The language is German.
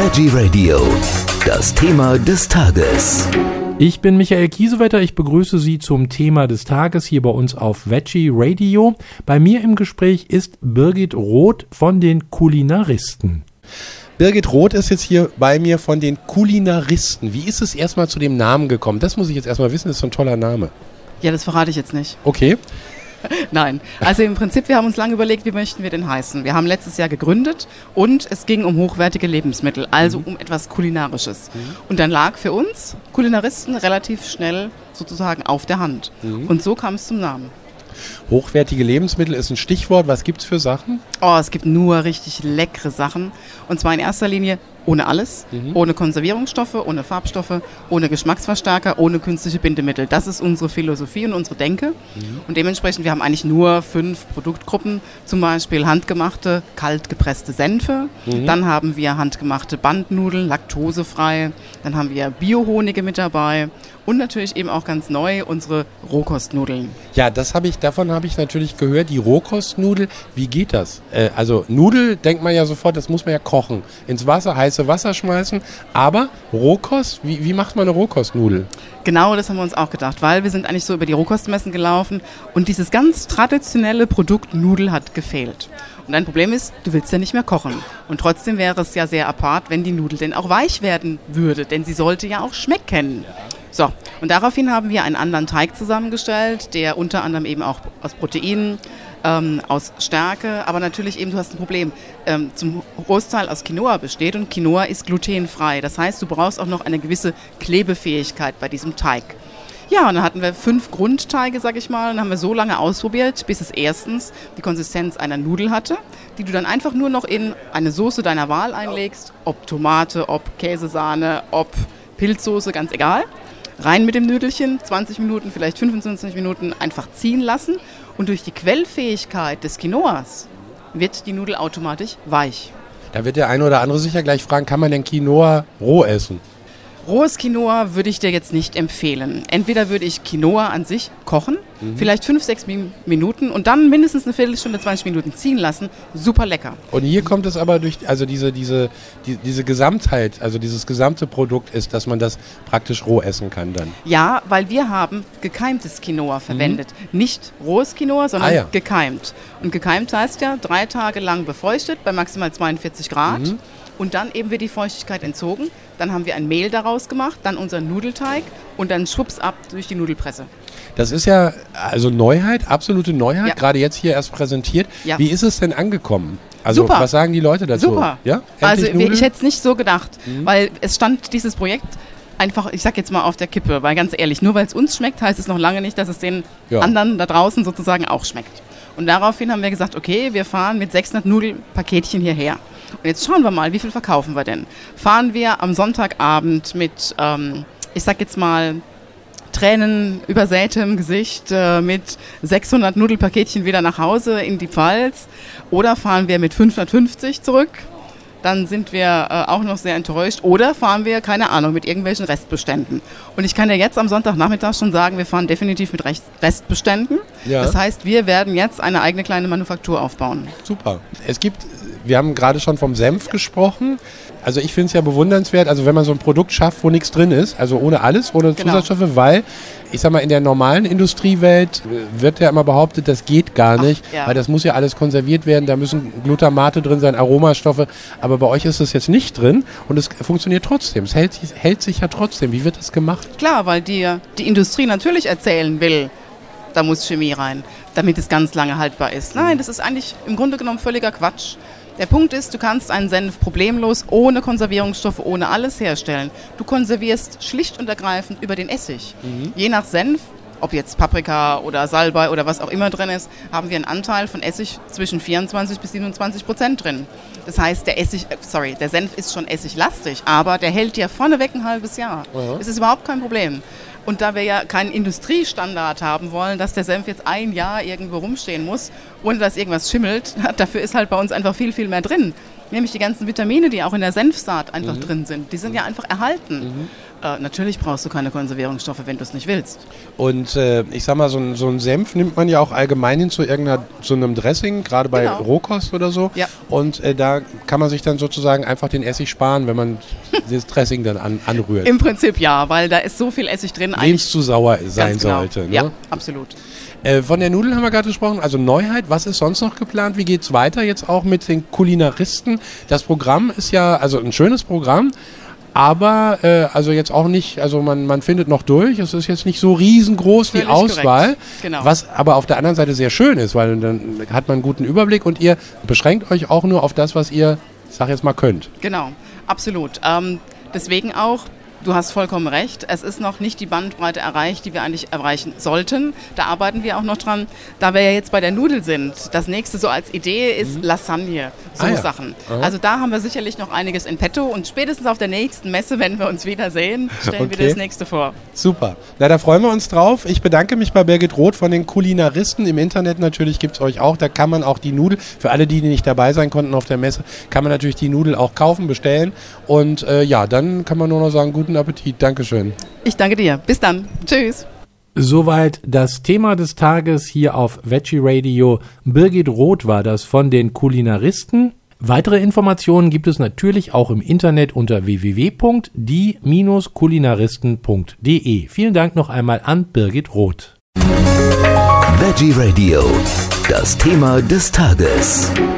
Veggie Radio. Das Thema des Tages. Ich bin Michael Kiesewetter, ich begrüße Sie zum Thema des Tages hier bei uns auf Veggie Radio. Bei mir im Gespräch ist Birgit Roth von den Kulinaristen. Birgit Roth ist jetzt hier bei mir von den Kulinaristen. Wie ist es erstmal zu dem Namen gekommen? Das muss ich jetzt erstmal wissen, das ist so ein toller Name. Ja, das verrate ich jetzt nicht. Okay. Nein, also im Prinzip, wir haben uns lange überlegt, wie möchten wir denn heißen. Wir haben letztes Jahr gegründet und es ging um hochwertige Lebensmittel, also um etwas Kulinarisches. Und dann lag für uns Kulinaristen relativ schnell sozusagen auf der Hand. Und so kam es zum Namen. Hochwertige Lebensmittel ist ein Stichwort. Was gibt's für Sachen? Oh, es gibt nur richtig leckere Sachen. Und zwar in erster Linie ohne alles, ohne Konservierungsstoffe, ohne Farbstoffe, ohne Geschmacksverstärker, ohne künstliche Bindemittel. Das ist unsere Philosophie und unsere Denke. Und dementsprechend, wir haben eigentlich nur 5 Produktgruppen, zum Beispiel handgemachte, kalt gepresste Senfe. Dann haben wir handgemachte Bandnudeln, laktosefrei. Dann haben wir Biohonige mit dabei. Und natürlich eben auch ganz neu unsere Rohkostnudeln. Ja, davon habe ich natürlich gehört, die Rohkostnudel. Wie geht das? Also Nudel, denkt man ja sofort, das muss man ja kochen. Ins Wasser, heiße Wasser schmeißen. Aber Rohkost, wie macht man eine Rohkostnudel? Genau, das haben wir uns auch gedacht, weil wir sind eigentlich so über die Rohkostmessen gelaufen und dieses ganz traditionelle Produkt Nudel hat gefehlt. Und dein Problem ist, du willst ja nicht mehr kochen. Und trotzdem wäre es ja sehr apart, wenn die Nudel denn auch weich werden würde, denn sie sollte ja auch schmecken. So, und daraufhin haben wir einen anderen Teig zusammengestellt, der unter anderem eben auch aus Proteinen, aus Stärke, aber natürlich eben, du hast ein Problem, zum Großteil aus Quinoa besteht und Quinoa ist glutenfrei. Das heißt, du brauchst auch noch eine gewisse Klebefähigkeit bei diesem Teig. Ja, und dann hatten wir 5 Grundteige, sag ich mal, und haben wir so lange ausprobiert, bis es erstens die Konsistenz einer Nudel hatte, die du dann einfach nur noch in eine Soße deiner Wahl einlegst, ob Tomate, ob Käsesahne, ob Pilzsoße, ganz egal. Rein mit dem Nüdelchen, 20 Minuten, vielleicht 25 Minuten einfach ziehen lassen und durch die Quellfähigkeit des Quinoas wird die Nudel automatisch weich. Da wird der eine oder andere sicher gleich fragen, kann man denn Quinoa roh essen? Rohes Quinoa würde ich dir jetzt nicht empfehlen. Entweder würde ich Quinoa an sich kochen, vielleicht 5-6 Minuten und dann mindestens eine Viertelstunde, 20 Minuten ziehen lassen. Super lecker. Und hier kommt es aber durch, also diese Gesamtheit, also dieses gesamte Produkt ist, dass man das praktisch roh essen kann dann. Ja, weil wir haben gekeimtes Quinoa verwendet. Nicht rohes Quinoa, sondern gekeimt. Und gekeimt heißt ja 3 Tage lang befeuchtet bei maximal 42 Grad. Und dann eben wird die Feuchtigkeit entzogen. Dann haben wir ein Mehl daraus gemacht, dann unseren Nudelteig und dann schwupps ab durch die Nudelpresse. Das ist ja also Neuheit, absolute Neuheit, gerade jetzt hier erst präsentiert. Ja. Wie ist es denn angekommen? Also super. Was sagen die Leute dazu? Super. Ja? Also ich hätte es nicht so gedacht, weil es stand dieses Projekt einfach, ich sag jetzt mal, auf der Kippe. Weil ganz ehrlich, nur weil es uns schmeckt, heißt es noch lange nicht, dass es den anderen da draußen sozusagen auch schmeckt. Und daraufhin haben wir gesagt, okay, wir fahren mit 600 Nudelpaketchen hierher. Und jetzt schauen wir mal, wie viel verkaufen wir denn? Fahren wir am Sonntagabend mit, ich sag jetzt mal, Tränen übersätem Gesicht mit 600 Nudelpaketchen wieder nach Hause in die Pfalz? Oder fahren wir mit 550 zurück? Dann sind wir auch noch sehr enttäuscht. Oder fahren wir, keine Ahnung, mit irgendwelchen Restbeständen. Und ich kann dir jetzt am Sonntagnachmittag schon sagen, wir fahren definitiv mit Restbeständen. Ja. Das heißt, wir werden jetzt eine eigene kleine Manufaktur aufbauen. Super. Wir haben gerade schon vom Senf gesprochen. Also ich finde es ja bewundernswert, also wenn man so ein Produkt schafft, wo nichts drin ist, also ohne alles, ohne Zusatzstoffe, weil, ich sag mal, in der normalen Industriewelt wird ja immer behauptet, das geht gar nicht, weil das muss ja alles konserviert werden, da müssen Glutamate drin sein, Aromastoffe, aber bei euch ist das jetzt nicht drin und es funktioniert trotzdem, es hält sich ja trotzdem. Wie wird das gemacht? Klar, weil die Industrie natürlich erzählen will, da muss Chemie rein, damit es ganz lange haltbar ist. Nein, das ist eigentlich im Grunde genommen völliger Quatsch. Der Punkt ist, du kannst einen Senf problemlos ohne Konservierungsstoffe, ohne alles herstellen. Du konservierst schlicht und ergreifend über den Essig. Je nach Senf, ob jetzt Paprika oder Salbei oder was auch immer drin ist, haben wir einen Anteil von Essig zwischen 24% bis 27% drin. Das heißt, der Senf ist schon essiglastig, aber der hält ja vorneweg ein halbes Jahr. Das ist überhaupt kein Problem. Und da wir ja keinen Industriestandard haben wollen, dass der Senf jetzt 1 Jahr irgendwo rumstehen muss, ohne dass irgendwas schimmelt, dafür ist halt bei uns einfach viel, viel mehr drin. nämlich die ganzen Vitamine, die auch in der Senfsaat einfach drin sind. Die sind ja einfach erhalten. Natürlich brauchst du keine Konservierungsstoffe, wenn du es nicht willst. Und ich sag mal, so ein Senf nimmt man ja auch allgemein hin zu einem Dressing, gerade bei Rohkost oder so. Ja. Und da kann man sich dann sozusagen einfach den Essig sparen, wenn man das Dressing dann anrührt. Im Prinzip ja, weil da ist so viel Essig drin. Wem es zu sauer sein sollte. Ne? Ja, absolut. Von der Nudel haben wir gerade gesprochen, also Neuheit. Was ist sonst noch geplant? Wie geht's weiter jetzt auch mit den Kulinaristen? Das Programm ist ja also ein schönes Programm. Aber also jetzt auch nicht, also man findet noch durch, es ist jetzt nicht so riesengroß die Auswahl, genau. Was aber auf der anderen Seite sehr schön ist, weil dann hat man einen guten Überblick und ihr beschränkt euch auch nur auf das, was ihr, ich sag jetzt mal, könnt. Genau, absolut. Deswegen auch, du hast vollkommen recht, es ist noch nicht die Bandbreite erreicht, die wir eigentlich erreichen sollten. Da arbeiten wir auch noch dran. Da wir ja jetzt bei der Nudel sind, das nächste so als Idee ist Lasagne, Sachen. Also da haben wir sicherlich noch einiges in petto und spätestens auf der nächsten Messe, wenn wir uns wiedersehen, stellen wir das nächste vor. Super. Na, da freuen wir uns drauf. Ich bedanke mich bei Birgit Roth von den Kulinaristen. Im Internet natürlich gibt es euch auch. Da kann man auch die Nudel, für alle, die nicht dabei sein konnten auf der Messe, kann man natürlich die Nudel auch kaufen, bestellen. Und dann kann man nur noch sagen, guten Appetit. Dankeschön. Ich danke dir. Bis dann. Tschüss. Soweit das Thema des Tages hier auf Veggie Radio. Birgit Roth war das von den Kulinaristen. Weitere Informationen gibt es natürlich auch im Internet unter www.die-kulinaristen.de. Vielen Dank noch einmal an Birgit Roth. Veggie Radio. Das Thema des Tages.